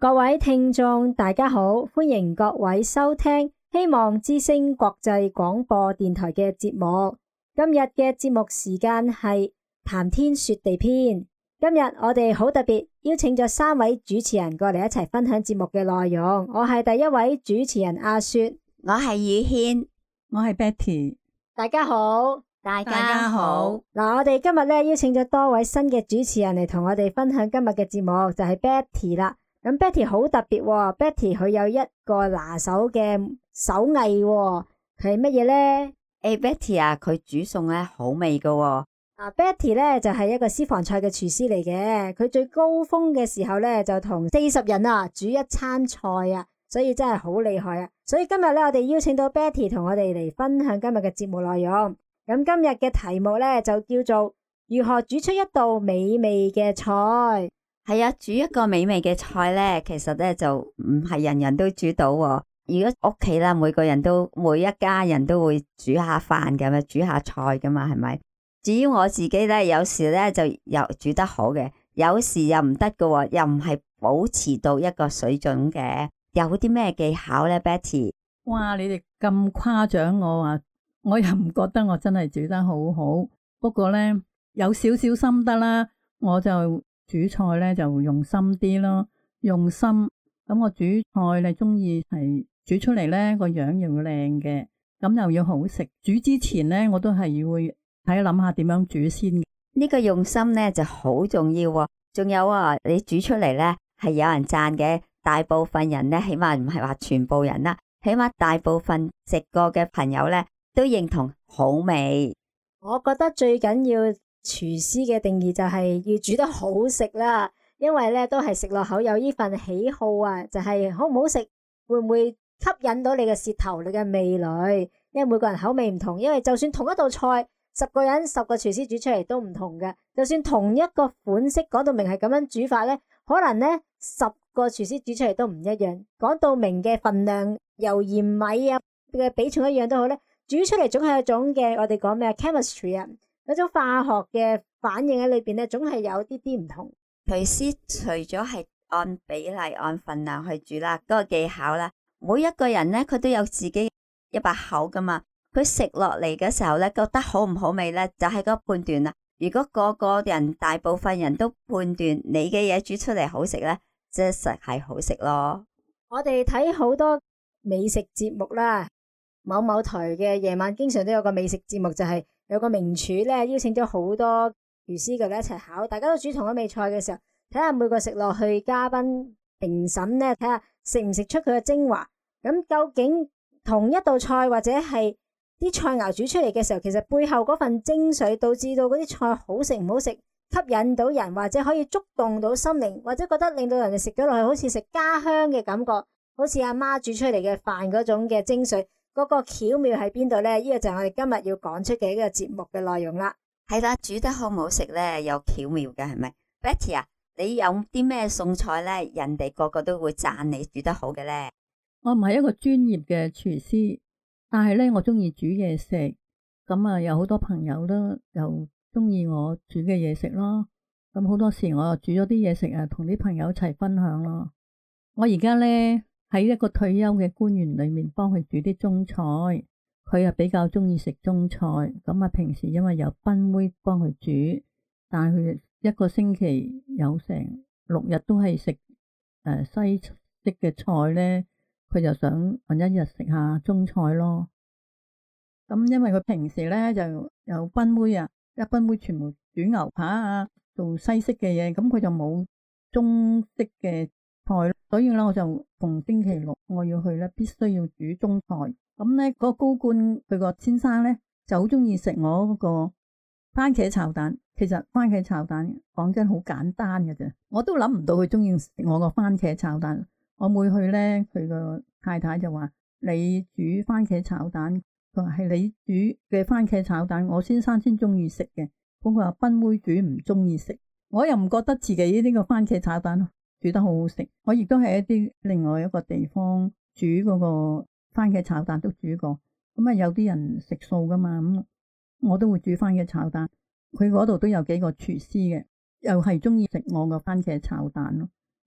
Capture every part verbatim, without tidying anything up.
各位聽眾大家好，歡迎各位收聽希望之聲國際廣播電台嘅節目。今日嘅節目時間係談天說地篇。今日我哋好特別邀請咗三位主持人過嚟一齊分享節目嘅內容。我係第一位主持人阿雪， 我係宇軒， 我係 Betty。 大家好， 大家好。 嗱，我哋今日咧邀請咗多位新嘅主持人嚟同我哋分享今日嘅節目，就係 Betty 啦。咁 Betty 好特別喎，Betty 佢有一個拿手嘅手藝喎，係乜嘢咧？ 誒，Betty 啊，佢煮餸咧好味噶喎。 啊，Betty 咧就係一個私房菜嘅廚師嚟嘅，佢最高峰嘅時候咧就同四十人啊煮一餐菜啊，所以真係好厲害啊！所以今日咧我哋邀請到 Betty 同我哋嚟分享今日嘅節目內容。咁今日嘅題目咧就叫做如何煮出一道美味嘅菜。 係啊，煮一個美味嘅菜咧，其實咧就唔係人人都煮到喎。如果屋企啦，每個人都每一家人都會煮下飯咁樣，煮下菜噶嘛，係咪？至於我自己咧，有時咧就又煮得好嘅，有時又唔得嘅喎，又唔係保持到一個水準嘅。有啲咩技巧咧 ，Betty？ 哇，你哋咁誇獎我啊，我又唔覺得我真係煮得好好。不過咧有少少心得啦，我就煮菜咧就用心啲咯，用心。咁我煮菜咧中意係煮出嚟咧個樣又要靚嘅，咁又要好食。煮之前咧我都係會睇諗下點樣煮先。 呢個用心咧就好重要喎。仲有啊，你煮出嚟咧係有人讚嘅，大部分人咧起碼唔係話全部人啦，起碼大部分食過嘅朋友咧都認同好味。 我覺得最緊要廚師嘅定義就係要煮得好食啦，因為咧都係食落口有呢份喜好啊，就係好唔好食，會唔會吸引到你嘅舌頭、你嘅味蕾？因為每個人口味唔同，因為就算同一道菜，十個人十個廚師煮出嚟都唔同嘅。就算同一個款式講到明係咁樣煮法咧，可能咧十個廚師煮出嚟都唔一樣。講到明嘅份量、油鹽米啊嘅比重一樣都好咧，煮出嚟總係一種嘅我哋講咩 chemistry 啊。嗰種化學嘅反應喺裏邊咧，總係有啲啲唔同。 廚師除咗係按比例、按份量去煮啦，嗰個技巧啦，每一個人咧佢都有自己一把口噶嘛。佢食落嚟嘅時候咧，覺得好唔好味咧，就係個判斷啦。如果個個人、大部分人都判斷你嘅嘢煮出嚟好食咧，即實係好食咯。 我哋睇好多美食節目啦，某某台嘅夜晚經常都有個美食節目，就係、是。有個名廚咧，邀請咗好多廚師過嚟一齊考，大家都煮同一味菜嘅時候，睇下每個食落去嘉賓評審咧，睇下食唔食出佢嘅精華。咁究竟同一道菜或者係啲菜肴煮出嚟嘅時候，其實背後嗰份精髓，導致到嗰啲菜好食唔好食，吸引到人，或者可以觸動到心靈，或者覺得令到人哋食咗落去好似食家鄉嘅感覺，好似阿媽煮出嚟嘅飯嗰種嘅精髓。嗰個巧妙喺邊度咧？呢個就係我哋今日要講出嘅一個節目嘅內容啦。 係啦，煮得好唔好食咧，有巧妙嘅係咪 ？Betty 啊，你有啲咩餸菜咧？人哋個個都會讚你煮得好嘅咧。 我唔係一個專業嘅廚師，但係咧我中意煮嘢食，咁啊有好多朋友都又中意我煮嘅嘢食咯。咁好多時我又煮咗啲嘢食啊，同啲朋友一齊分享咯。我而家咧。喺一個退休嘅官員裏面幫佢煮啲中菜，佢又比較中意食中菜，咁啊平時因為有賓妹幫佢煮，但係佢一個星期有成六日都係食誒西式嘅菜咧，佢就想搵一日食下中菜咯。咁因為佢平時咧就有賓妹啊，一賓妹全部煮牛扒啊，做西式嘅嘢，咁佢就冇中式嘅菜，所以咧我就逢星期六我要去咧，必須要煮中菜。咁咧嗰個高官佢個先生咧就好中意食我嗰個番茄炒蛋。其實番茄炒蛋講真好簡單嘅啫，我都諗唔到佢中意食我個番茄炒蛋。我每去咧，佢個太太就話：你煮番茄炒蛋，佢話係你煮嘅番茄炒蛋，我先生先中意食嘅。咁佢話賓妹煮唔中意食，我又唔覺得自己呢個番茄炒蛋煮得好好食。我亦都係一啲另外一個地方煮嗰個番茄炒蛋都煮過。咁啊有啲人食素噶嘛，咁我都會煮番茄炒蛋。佢嗰度都有幾個廚師嘅，又係中意食我個番茄炒蛋咯。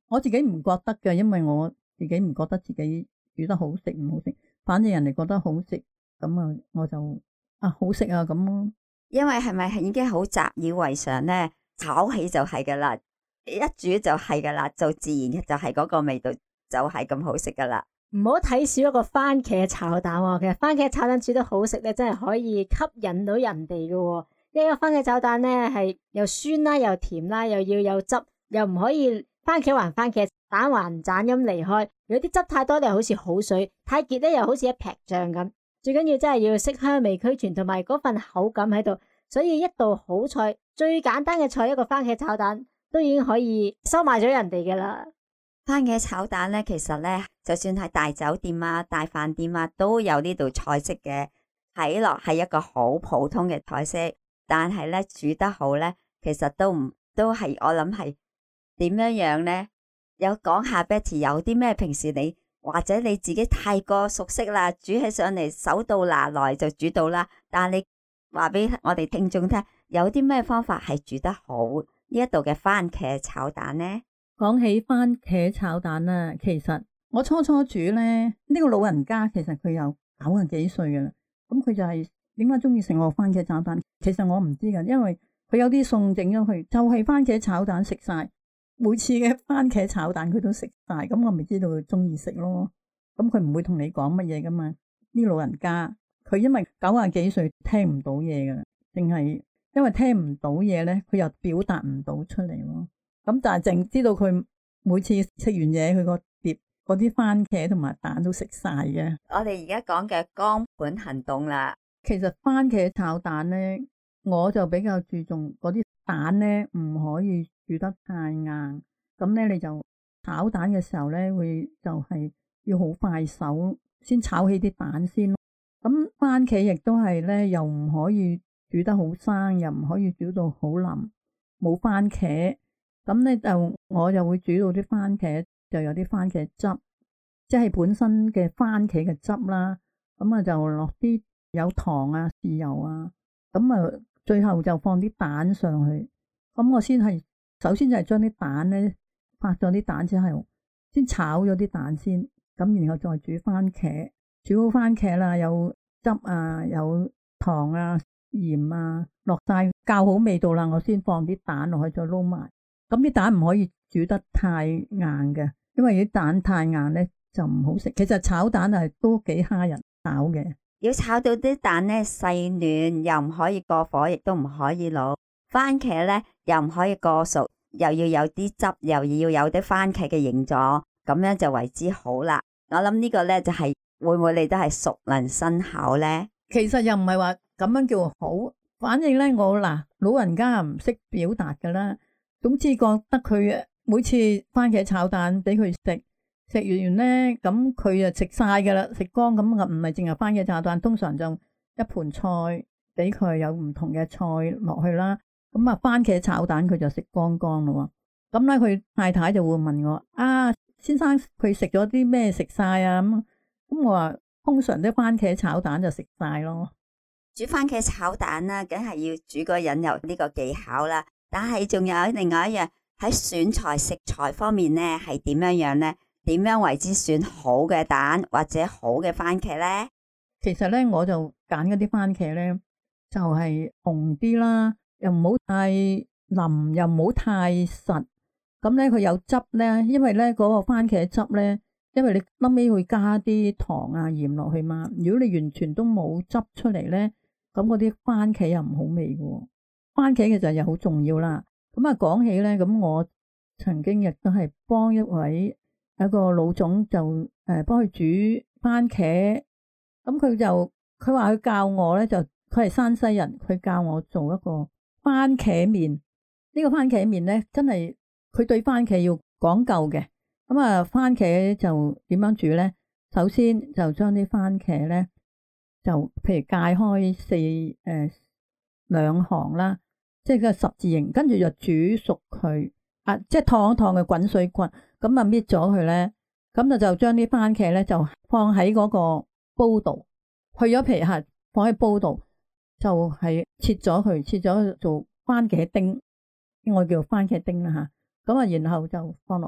我自己唔覺得嘅，因為我自己唔覺得自己煮得好食唔好食，反正人哋覺得好食，咁啊我就啊好食啊咁咯。 因為係咪已經好習以為常咧？炒起就係噶啦，一煮就係噶啦，就自然就係嗰個味道，就係咁好食噶啦。 唔好睇少一個番茄炒蛋喎，其實番茄炒蛋煮得好食咧，真係可以吸引到人哋噶。因為番茄炒蛋咧係又酸啦，又甜啦，又要有汁，又唔可以番茄還番茄，蛋還斬咁離開。如果啲汁太多咧，好似好水；太結咧，又好似一劈醬咁。最緊要真係要色香味俱全，同埋嗰份口感喺度。所以一道好菜，最簡單嘅菜一個番茄炒蛋，都已經可以收買咗人哋噶啦。 番茄炒蛋咧，其實咧，就算係大酒店啊、大飯店啊，都有呢道菜式嘅。睇落係一個好普通嘅菜式，但係咧煮得好咧，其實都唔都係我諗係點樣樣咧？有講下 Betty 有啲咩平時你或者你自己太過熟悉啦，煮起上嚟手到拿來就煮到啦。但係你話俾我哋聽眾聽，有啲咩方法係煮得好呢一道嘅番茄炒蛋呢？ 講起番茄炒蛋啊，其實我初初煮咧，呢個老人家其實佢有九十幾歲噶啦，咁佢就係點解中意食我番茄炒蛋？其實我唔知噶，因為佢有啲餸整咗佢，就係番茄炒蛋食晒，每次嘅番茄炒蛋佢都食晒，咁我咪知道佢中意食咯。咁佢唔會同你講乜嘢噶嘛？呢老人家佢因為九十幾歲聽唔到嘢噶啦，淨係因為聽唔到嘢咧，佢又表達唔到出嚟咯。咁但係淨知道佢每次食完嘢，佢個碟嗰啲番茄同埋蛋都食晒嘅。 我哋而家講嘅光盤行動啦， 其實番茄炒蛋咧，我就比較注重嗰啲蛋咧唔可以煮得太硬。咁咧你就炒蛋嘅時候咧，會就係要好快手先炒起啲蛋先咯。咁番茄亦都係咧，又唔可以煮得好生，又唔可以煮到好腍，冇番茄。咁咧就我就會煮到啲番茄就有啲番茄汁，即係本身嘅番茄嘅汁啦。咁啊就落啲有糖啊、豉油啊，咁啊最後就放啲蛋上去。咁我先係首先就係將啲蛋咧發咗啲蛋之後，先炒咗啲蛋先，咁然後再煮番茄。煮好番茄啦，有汁啊，有糖啊、鹽啊，落晒校好味道啦，我先放啲蛋落去再撈埋。咁啲蛋唔可以煮得太硬嘅，因為啲蛋太硬咧就唔好食。其實炒蛋係都幾蝦人炒嘅， 要炒到啲蛋咧細嫩，又唔可以過火，亦都唔可以老。番茄咧又唔可以過熟，又要有啲汁，又要有啲番茄嘅形狀，咁樣就為之好啦。我諗呢個咧就係、是、會唔會你都係熟能生巧咧？ 其實又唔係話咁樣叫好，反正咧我嗱老人家唔識表達噶啦。總之覺得佢每次番茄炒蛋俾佢食，食完咧咁佢就食晒噶啦，食光咁啊，唔係淨係番茄炒蛋，通常就一盤菜俾佢有唔同嘅菜落去啦。咁啊番茄炒蛋佢就食光光咯。咁咧佢太太就會問我：啊，先生佢食咗啲咩食晒啊？咁咁我話通常啲番茄炒蛋就食晒咯。 煮番茄炒蛋啦，梗係要煮個引有呢個技巧啦。但係仲有另外一樣喺選材食材方面咧，係點樣樣咧？點樣為之選好嘅蛋或者好嘅番茄咧？ 其實咧，我就揀嗰啲番茄咧，就係紅啲啦，又唔好太腍，又唔好太實。咁咧佢有汁咧，因為咧嗰個番茄汁咧，因為你後尾會加啲糖啊鹽落去嘛。如果你完全都冇汁出嚟咧，咁嗰啲番茄又唔好味嘅。番茄其實又好重要啦。咁啊講起咧，咁我曾經亦都係幫一位一個老總就誒幫佢煮番茄。咁佢就佢話佢教我咧，就佢係山西人，佢教我做一個番茄麵。呢個番茄麵咧，真係佢對番茄要講究嘅。咁啊，番茄就點樣煮咧？首先就將啲番茄咧，就譬如界開四誒兩行啦。即係個十字形，跟住就煮熟佢，啊，即係燙一燙嘅滾水滾，咁啊搣咗佢咧，咁就就將啲番茄咧就放喺嗰個煲度，去咗皮下放喺煲度，就係、是、切咗佢，切咗做番茄丁，我叫番茄丁啦吓，咁啊然後就放落去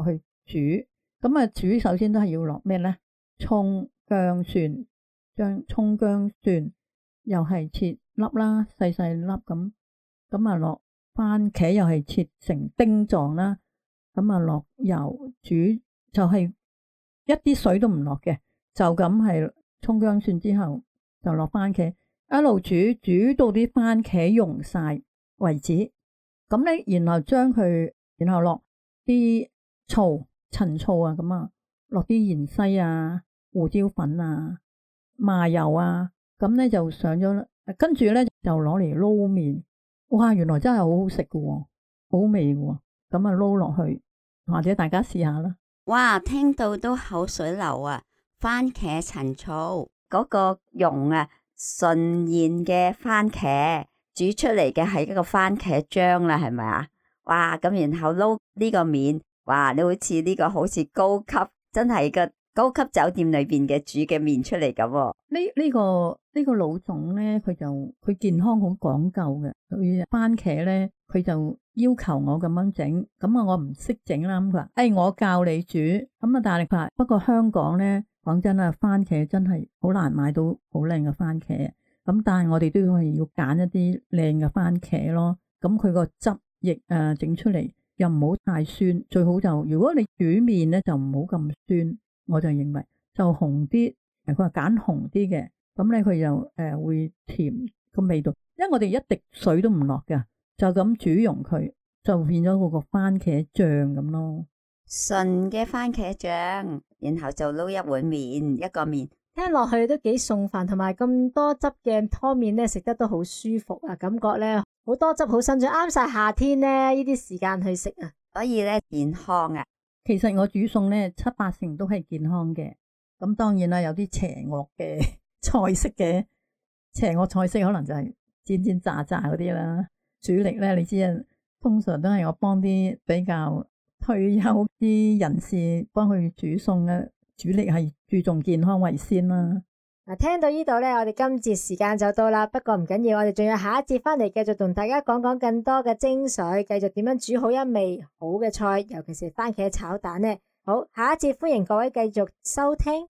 煮。咁啊煮首先都係要落咩咧？蔥、薑、蒜，將蔥、薑、蒜又係切粒啦，細細粒咁。咁啊落番茄又係切成丁狀啦。咁啊落油煮，就係一啲水都唔落嘅，就咁係蔥薑蒜之後就落番茄，一路煮煮到啲番茄溶晒為止。咁咧，然後將佢，然後落啲醋、陳醋啊，咁啊，落啲芫茜啊、胡椒粉啊、麻油啊，咁咧就上咗，跟住咧就攞嚟撈麵。哇，原來真係好好食噶，好味噶，咁啊撈落去，或者大家試下啦。 哇，聽到都口水流啊！番茄陳醋嗰個溶啊，純然嘅番茄。煮出嚟嘅係一個番茄漿啦，係咪啊？哇！咁然後撈呢個麵，哇！你好似呢個好似高級，真係個高級酒店裏邊嘅煮嘅麵出嚟咁。 呢呢個呢個老總咧，佢就佢健康好講究嘅。佢番茄咧，佢就要求我咁樣整，咁啊我唔識整啦。咁佢話：誒，我教你煮。咁啊，但係佢話不過香港咧，講真啊，番茄真係好難買到好靚嘅番茄。咁但係我哋都係要揀一啲靚嘅番茄咯。咁佢個汁液誒整出嚟又唔好太酸，最好就如果你煮麵咧就唔好咁酸，我就認為就紅啲。佢話揀紅啲嘅，咁咧佢又誒會甜個味道。因為我哋一滴水都唔落㗎，就咁煮溶佢，就變咗嗰個番茄醬咁咯。 純嘅番茄醬，然後就撈一碗麵，一個麵。 聽落去都幾餸飯，同埋咁多汁嘅湯麵咧，食得都好舒服啊！感覺咧好多汁，好新鮮，啱晒夏天咧呢啲時間去食啊！ 所以咧健康啊。 其實我煮餸咧七八成都係健康嘅。咁當然啦，有啲邪惡嘅菜式嘅邪惡菜式，可能就係煎煎炸炸嗰啲啦。主力咧，你知啊，通常都係我幫啲比較退休啲人士幫佢煮餸啊。主力係注重健康為先啦。 嗱，聽到呢度咧，我哋今節時間就到啦。不過唔緊要，我哋仲有下一節翻嚟，繼續同大家講講更多嘅精髓，繼續點樣煮好一味好嘅菜，尤其是番茄炒蛋呢。好，下一節歡迎各位繼續收聽。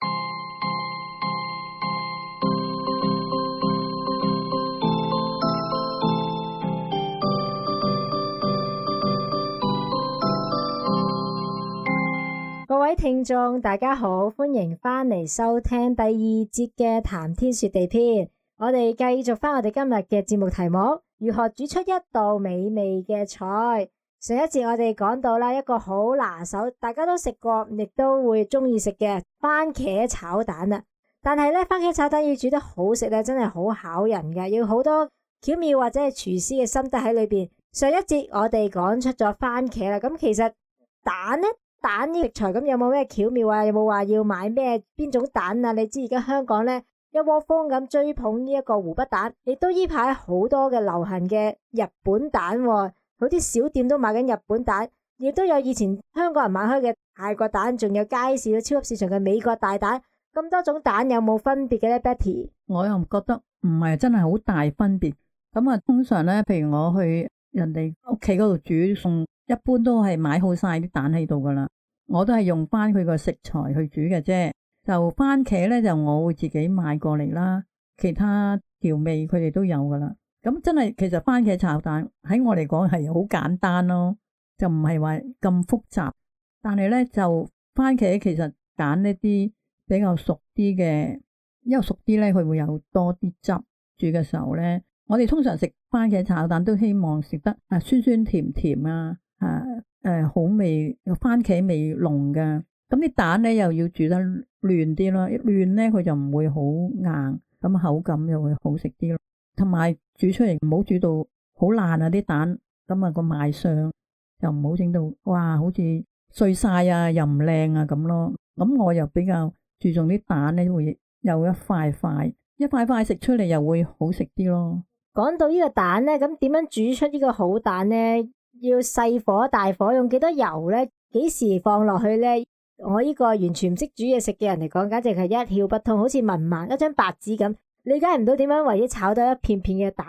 各位聽眾大家好，歡迎翻嚟收聽第二節嘅談天說地篇。我哋繼續翻我哋今日嘅節目題目，如何煮出一道美味嘅菜。上一節我哋講到啦，一個好拿手，大家都食過，亦都會中意食嘅番茄炒蛋啊。但係咧，番茄炒蛋要煮得好食咧，真係好考人嘅，要好多巧妙或者係廚師嘅心得喺裏邊。上一節我哋講出咗番茄啦，咁其實蛋咧？蛋呢食材咁有冇咩巧妙啊？有冇話要買咩邊種蛋啊？你知而家香港咧一窩蜂咁追捧呢一個湖北蛋，亦都依排好多嘅流行嘅日本蛋，好啲小店都買緊日本蛋，亦都有以前香港人買開嘅泰國蛋，仲有街市嘅超級市場嘅美國大蛋，咁多種蛋有冇分別嘅咧 Betty？ 我又覺得唔係真係好大分別。咁啊，通常咧，譬如我去人哋屋企嗰度煮餸，一般都係買好晒啲蛋喺度噶啦，我都係用翻佢個食材去煮嘅啫。就番茄咧，就我會自己買過嚟啦，其他調味佢哋都有噶啦。咁真係其實番茄炒蛋喺我嚟講係好簡單咯，就唔係話咁複雜。但係咧就番茄其實揀一啲比較熟啲嘅，因為熟啲咧佢會有多啲汁，煮嘅時候咧。我哋通常食番茄炒蛋都希望食得啊酸酸甜甜啊，啊誒、呃、好味，番茄味濃噶。咁啲蛋咧又要煮得嫩啲咯，一嫩咧佢就唔會好硬，咁口感又會好食啲咯。同埋煮出嚟唔好煮到好爛啊啲蛋，咁啊個賣相又唔好整到哇好似碎晒啊又唔靚啊咁咯。咁我又比較注重啲蛋咧會有一塊塊，一塊塊食出嚟又會好食啲咯。 講到呢個蛋咧，咁點樣煮出呢個好蛋咧？要細火大火，用幾多油咧？幾時放落去咧？我呢個完全唔識煮嘢食嘅人嚟講，簡直係一竅不通，好似文盲一張白紙咁，理解唔到點樣為之炒到一片片嘅蛋啊！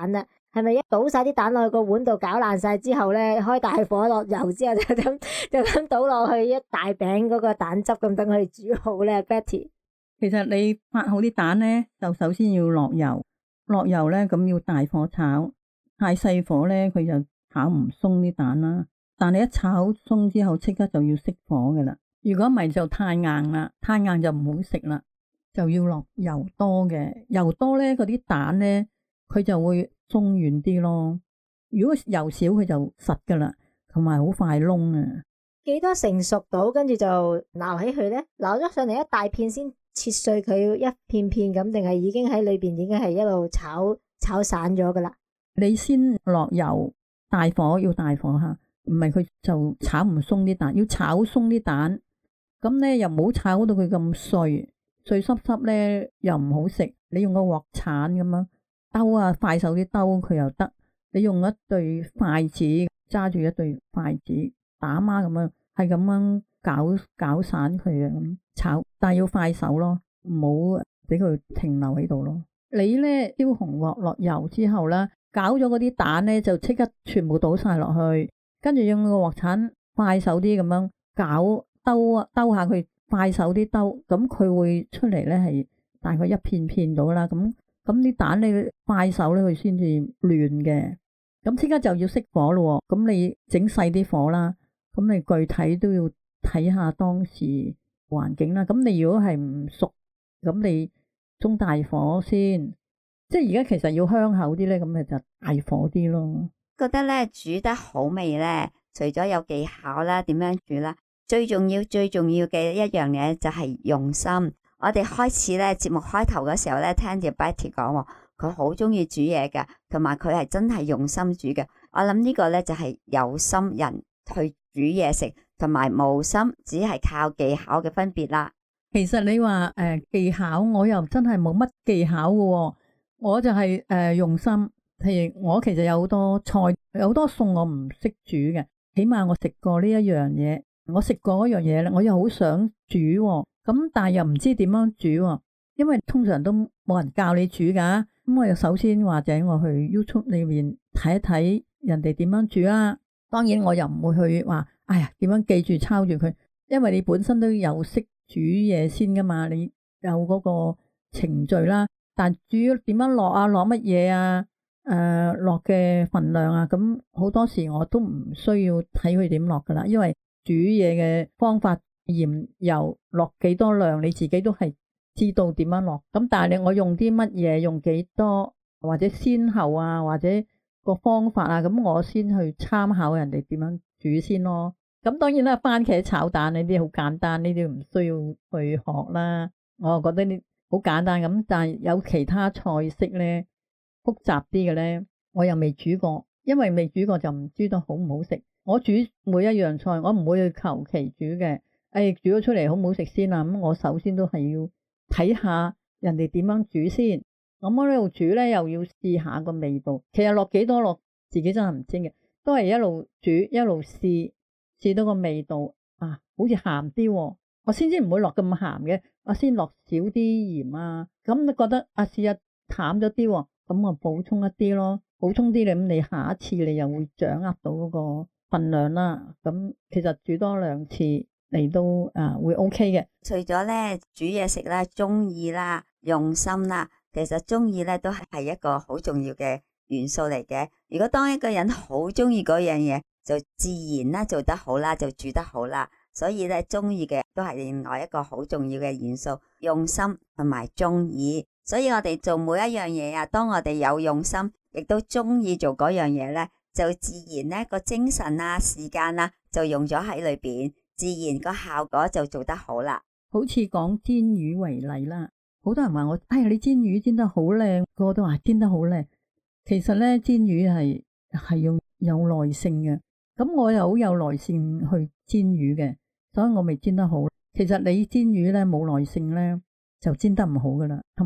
係咪一倒晒啲蛋落去個碗度攪爛晒之後咧，開大火落油之後就咁就咁倒落去一大餅嗰個蛋汁咁等佢煮好咧 ？Betty， 其實你發好啲蛋咧，就首先要落油，落油咧咁要大火炒，太細火咧佢就炒唔鬆啲蛋啦。但係一炒鬆之後，即刻就要熄火噶啦。如果唔係就太硬啦，太硬就唔好食啦，就要落油多嘅，油多咧嗰啲蛋咧佢就會鬆軟啲咯。如果油少佢就實噶啦，同埋好快燶啊。 幾多成熟到，跟住就撈起佢咧，撈咗上嚟一大片先切碎佢一片片咁，定係已經喺裏邊已經係一路炒炒散咗噶啦？ 你先落油，大火要大火吓，唔係佢就炒唔鬆啲蛋，要炒鬆啲蛋。咁咧又唔好炒到佢咁碎，碎濕濕咧又唔好食。你用個鑊鏟咁樣兜啊，快手啲兜佢又得。你用一對筷子揸住一對筷子打孖咁樣，係咁樣攪攪散佢啊，咁炒，但係要快手咯，唔好俾佢停留喺度咯。你咧燒紅鑊落油之後啦，攪咗嗰啲蛋咧就即刻全部倒晒落去，跟住用個鑊鏟快手啲咁樣攪兜啊兜下佢，快手啲兜，咁佢會出嚟咧係大概一片片到啦。咁咁啲蛋你快手咧佢先至嫩嘅。咁即刻就要熄火咯，咁你整細啲火啦，咁你具體都要睇下當時環境啦。咁你如果係唔熟，咁你中大火先，即係而家其實要香口啲咧，咁咪就大火啲咯。 覺得咧煮得好味咧，除咗有技巧啦，點樣煮啦，最重要最重要嘅一樣嘢就係用心。我哋開始咧節目開頭嘅時候咧，聽住 Betty 講，佢好中意煮嘢㗎，同埋佢係真係用心煮嘅。我諗呢個咧就係有心人去煮嘢食，同埋無心只係靠技巧嘅分別啦。 其實你話誒、呃、技巧，我又真係冇乜技巧嘅、哦，我就係、是、誒、呃、用心。譬如我其實有好多菜，有好多餸我唔識煮嘅，起碼我食過呢一樣嘢，我食過嗰樣嘢咧，我又好想煮、哦，咁但係又唔知點樣煮、哦，因為通常都冇人教你煮噶。咁我又首先或者我去 YouTube 裏面睇一睇人哋點樣煮啦。當然我又唔會去話，哎呀點樣記住抄住佢，因為你本身都有識煮嘢先噶嘛，你有嗰個程序啦。但煮點樣落啊，落乜嘢啊，誒落嘅份量啊，咁好多時我都唔需要睇佢點落噶啦，因為煮嘢嘅方法，鹽油落幾多量，你自己都係知道點樣落。咁但係你我用啲乜嘢，用幾多，或者先後啊，或者個方法啊，咁我先去參考人哋點樣煮先咯。咁當然啦，番茄炒蛋呢啲好簡單，呢啲唔需要去學啦。我覺得呢好簡單咁，但係有其他菜式咧複雜啲嘅咧，我又未煮過，因為未煮過就唔知道好唔好食。我煮每一樣菜，我唔會去求其煮嘅。誒，煮咗出嚟好唔好食先啊？咁我首先都係要睇下人哋點樣煮先。咁我呢度煮咧，又要試下個味道。其實落幾多落，自己真係唔知嘅，都係一路煮一路試，試到個味道啊，好似鹹啲，我先至唔會落咁鹹嘅。我先落少啲鹽啊，咁你覺得啊試下淡咗啲，咁我補充一啲咯，補充啲你咁你下一次你又會掌握到嗰個份量啦。咁其實煮多兩次你都啊會 OK 嘅。 除咗咧煮嘢食啦，中意啦，用心啦，其實中意咧都係一個好重要嘅元素嚟嘅。如果當一個人好中意嗰樣嘢，就自然啦做得好啦，就煮得好啦。所以咧，中意嘅都係另外一個好重要嘅元素，用心同埋中意。所以我哋做每一樣嘢啊，當我哋有用心，亦都中意做嗰樣嘢咧，就自然咧個精神啊、時間啊，就用咗喺裏邊，自然個效果就做得好啦。 好似講煎魚為例啦，好多人話我，哎呀，你煎魚煎得好靚，個個都話煎得好靚。其實咧，煎魚係係要有耐性嘅，咁我又好有耐性去煎魚嘅。所以我未煎得好。其實你煎魚咧冇耐性咧，就煎得唔好噶啦。同埋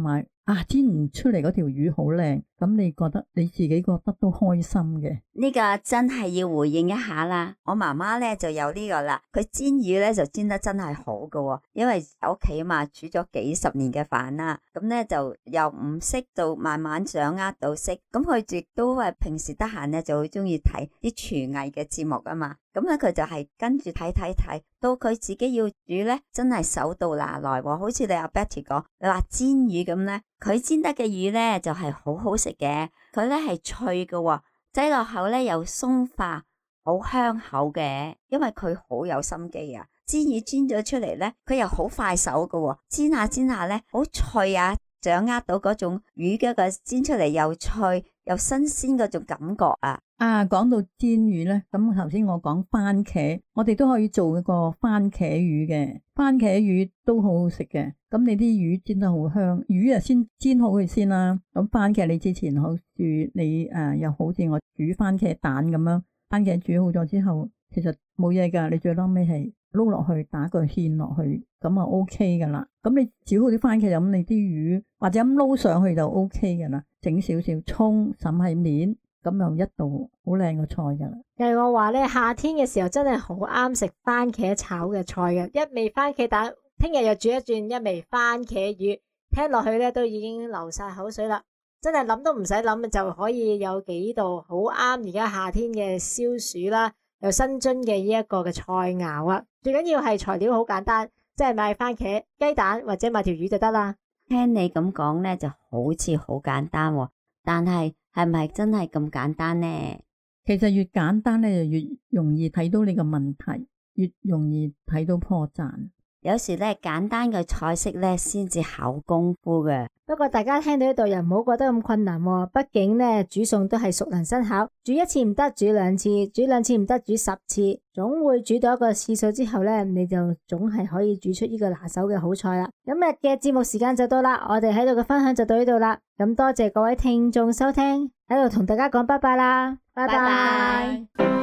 啊煎唔出嚟嗰條魚好靚，咁你覺得你自己覺得都開心嘅。 呢個真係要回應一下啦，我媽媽咧就有呢個啦，佢煎魚咧就煎得真係好㗎喎，因為喺屋企嘛煮咗幾十年嘅飯啦，咁咧就由唔識到慢慢掌握到識，咁佢亦都係平時得閒咧就好中意睇啲廚藝嘅節目啊嘛，咁咧佢就係跟住睇睇睇，到佢自己要煮咧真係手到拿來喎，好似你阿 Betty 講，你話煎魚咁咧，佢煎得嘅魚咧就係好好食嘅，佢咧係脆㗎喎。擠落口咧又鬆化，好香口嘅，因為佢好有心機啊！煎魚煎咗出嚟咧，佢又好快手㗎，煎下煎下咧好脆啊！掌握到嗰種魚嘅個煎出嚟又脆又新鮮嗰種感覺啊！ 啊，講到煎魚咧，咁頭先我講番茄，我哋都可以做一個番茄魚嘅，番茄魚都好好食嘅。咁你啲魚煎得好香，魚啊先煎好佢先啦。咁番茄你之前好似你誒、啊，又好似我煮番茄蛋咁樣，番茄煮好咗之後，其實冇嘢噶，你最撈尾係撈落去打個芡落去，咁啊 OK 噶啦。咁你煮好啲番茄，咁你啲魚或者咁撈上去就 OK 噶啦。整少少蔥滲喺面。咁又一道好靚嘅菜噶啦。 又係我話咧，夏天嘅時候真係好啱食番茄炒嘅菜嘅，一味番茄蛋，聽日又煮一轉一味番茄魚，聽落去咧都已經流晒口水啦。真係諗都唔使諗就可以有幾道好啱而家夏天嘅消暑啦，又新津嘅呢一個嘅菜肴啊。最緊要係材料好簡單，即係買番茄、雞蛋或者買條魚就得啦。 聽你咁講咧，就好似好簡單喎，但係係咪真係咁簡單呢？ 其實越簡單咧，就越容易睇到你個問題，越容易睇到破綻。 有時咧，簡單嘅菜式咧，先至考功夫嘅。 不過大家聽到呢度又唔好覺得咁困難喎，畢竟咧煮餸都係熟能生巧，煮一次唔得，煮兩次，煮兩次唔得，煮十次，總會煮到一個次數之後咧，你就總係可以煮出呢個拿手嘅好菜啦。今日嘅節目時間就到啦，我哋喺度嘅分享就到呢度啦。咁多謝各位聽眾收聽，喺度同大家講拜拜啦，拜拜。